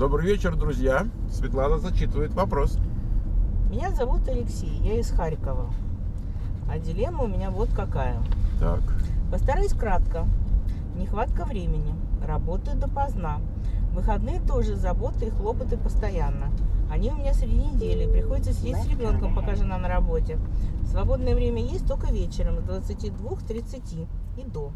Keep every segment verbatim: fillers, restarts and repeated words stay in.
Добрый вечер, друзья. Светлана зачитывает вопрос. Меня зовут Алексей, я из Харькова. А дилемма у меня вот какая. Так. Постараюсь кратко. Нехватка времени. Работаю допоздна. Выходные тоже заботы и хлопоты постоянно. Они у меня среди недели. Приходится сидеть с ребенком, пока жена на работе. Свободное время есть только вечером с двадцати двух тридцати и до.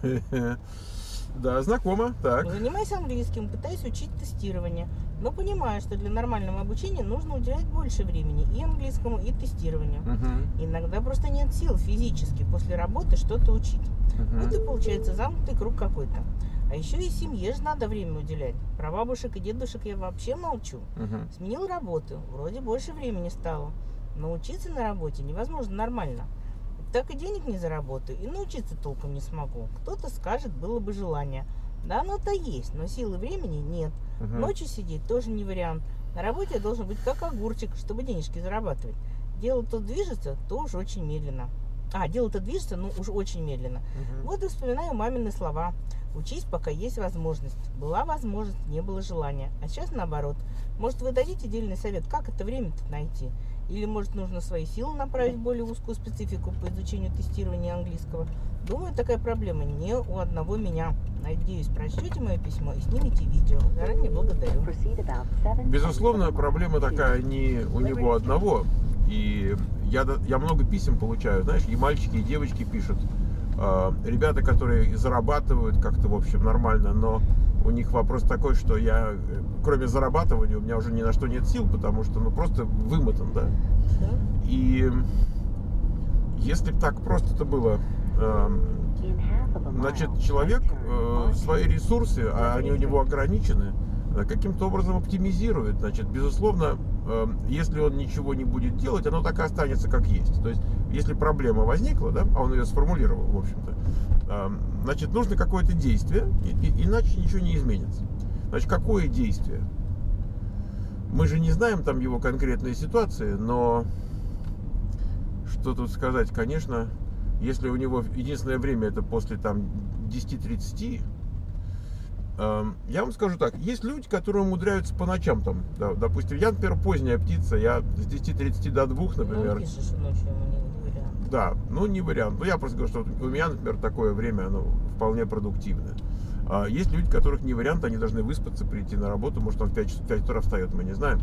Да, знакомо. Так. Занимаюсь английским, пытаюсь учить тестирование, но понимаю, что для нормального обучения нужно уделять больше времени и английскому, и тестированию. Угу. Иногда просто нет сил физически после работы что-то учить. Угу. Вот и получается замкнутый круг какой-то. А еще и семье же надо время уделять. Про бабушек и дедушек я вообще молчу. Угу. Сменил работу, вроде больше времени стало. Но учиться на работе невозможно нормально. Так и денег не заработаю, и научиться толком не смогу. Кто-то скажет, было бы желание. Да, оно-то есть, но силы времени нет. Угу. Ночью сидеть тоже не вариант. На работе я должен быть как огурчик, чтобы денежки зарабатывать. Дело то движется, то уж очень медленно. А, дело-то движется, но уж очень медленно. Угу. Вот и вспоминаю мамины слова. Учись, пока есть возможность. Была возможность, не было желания. А сейчас наоборот. Может, вы дадите дельный совет, как это время-то найти? Или, может, нужно свои силы направить в более узкую специфику по изучению тестирования английского? Думаю, такая проблема не у одного меня. Надеюсь, прочтете мое письмо и снимете видео. Заранее благодарю. Безусловно, проблема такая не у него одного. И я, я много писем получаю, знаешь, и мальчики, и девочки пишут. Э, ребята, которые зарабатывают как-то, в общем, нормально, но у них вопрос такой, что я, кроме зарабатывания, у меня уже ни на что нет сил, потому что, ну, просто вымотан, да? Да? И если бы так просто это было, э, значит, человек э, свои ресурсы, а они у него ограничены, каким-то образом оптимизирует. Значит, безусловно, э, если он ничего не будет делать, оно так и останется как есть. То есть, если проблема возникла, да, а он ее сформулировал, в общем-то, э, значит, нужно какое-то действие, и, и, иначе ничего не изменится. Значит, какое действие? Мы же не знаем там его конкретной ситуации, но что тут сказать, конечно, если у него единственное время это после там десяти тридцати, я вам скажу так, есть люди, которые умудряются по ночам там, да, допустим, я, например, поздняя птица, я с десяти тридцати до двух, например. Ну, пишешь, ночью ему не, не вариант. Да, ну не вариант. Ну я просто говорю, что у меня, например, такое время, оно вполне продуктивное. А есть люди, которых не вариант, они должны выспаться, прийти на работу, может он в пять утра встает, мы не знаем.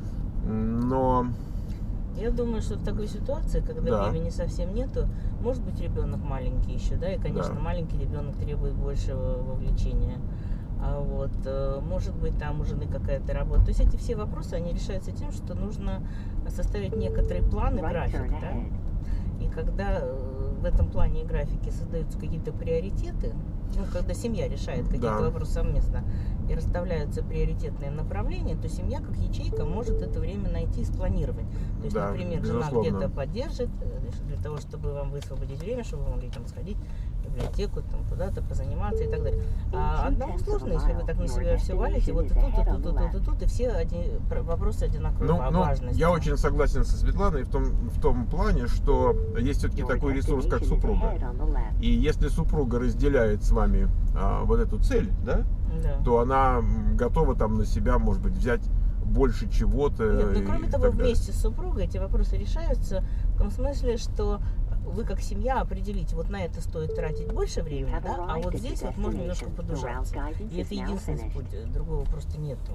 Но... Я думаю, что в такой ситуации, когда Да. времени совсем нету, может быть, ребенок маленький еще, да, и, конечно, Да. маленький ребенок требует большего вовлечения. А вот, может быть, там у жены какая-то работа. То есть эти все вопросы, они решаются тем, что нужно составить некоторый план и график, да. И когда в этом плане и графике создаются какие-то приоритеты, ну, когда семья решает какие-то Да. вопросы совместно и расставляются приоритетные направления, то семья как ячейка может это время найти и спланировать. То есть, Да, например, жена безусловно. где-то поддержит для того, чтобы вам высвободить время, чтобы вы могли там сходить в библиотеку, там куда-то позаниматься и так далее. А одному сложно, если вы так на себя все валите, вот и тут, и тут, и тут, и тут, и все один, вопросы одинаковой Ну, ну, важности. я очень согласен со Светланой в том, в том плане, что есть все-таки такой ресурс, как супруга. И если супруга разделяет с вами а, вот эту цель, да, Да. то она готова там на себя, может быть, взять больше чего-то. Нет, ну, и кроме того, так далее. вместе с супругой эти вопросы решаются в том смысле, что вы как семья определите, вот на это стоит тратить больше времени, да, а вот здесь вот можно немножко подужаться. И это единственный путь, другого просто нету.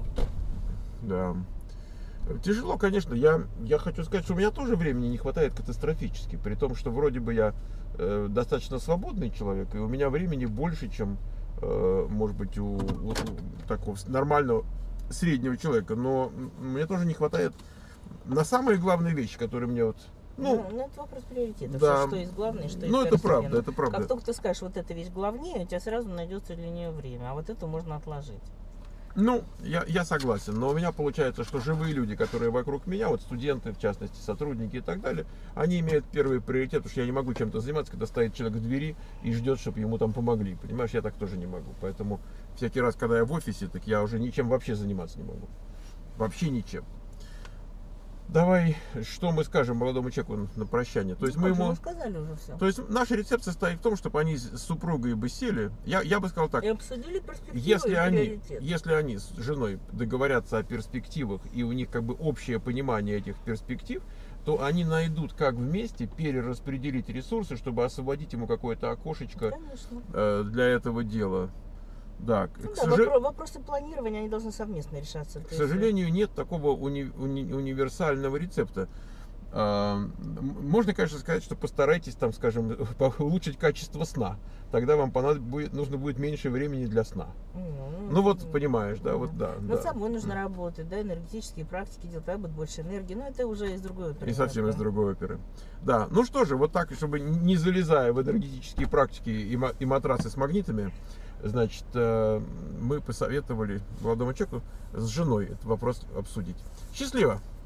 Да. Тяжело, конечно. Я, я хочу сказать, что у меня тоже времени не хватает катастрофически. При том, что вроде бы я э, достаточно свободный человек, и у меня времени больше, чем, э, может быть, у, у, у такого нормального среднего человека. Но мне тоже не хватает на самые главные вещи, которые мне вот... Ну, Ну, ну, это вопрос приоритетов. да. Что, что есть главное, что есть ну это второстепенно. правда, это правда. Как только ты скажешь, вот эта вещь главнее, у тебя сразу найдется для нее время, а вот это можно отложить. Ну, я, я согласен, но у меня получается, что живые люди, которые вокруг меня, вот студенты, в частности, сотрудники и так далее, они имеют первый приоритет, потому что я не могу чем-то заниматься, когда стоит человек в двери и ждет, чтобы ему там помогли, понимаешь, я так тоже не могу, поэтому всякий раз, когда я в офисе, так я уже ничем вообще заниматься не могу, вообще ничем. давай, что мы скажем молодому человеку на прощание. То есть Ну, мы как же, ему... мы сказали уже все. То есть наш рецепт состоит в том, чтобы они с супругой бы сели. Я, я бы сказал так. И обсудили перспективы Если и они, приоритеты. если они с женой договорятся о перспективах, и у них как бы общее понимание этих перспектив, то они найдут, как вместе перераспределить ресурсы, чтобы освободить ему какое-то окошечко Конечно. э, для этого дела. Да, Ну к, да, сожа- вопро- вопросы планирования, они должны совместно решаться. к То есть, сожалению, нет такого уни- уни- универсального рецепта. А, м- Можно, конечно, сказать, что постарайтесь, там, скажем, улучшить качество сна. Тогда вам понадоб- будет, нужно будет меньше времени для сна. Ну, Ну вот, понимаешь, да, вот да. Над да. собой нужно работать, да, энергетические практики делать, тогда будет больше энергии. Но это уже из другой оперы. И совсем из другой оперы. Да, ну что же, вот так, чтобы не залезая в энергетические практики и, ма- и матрасы с магнитами, значит, э, мы посоветовали молодому человеку с женой этот вопрос обсудить. Счастливо!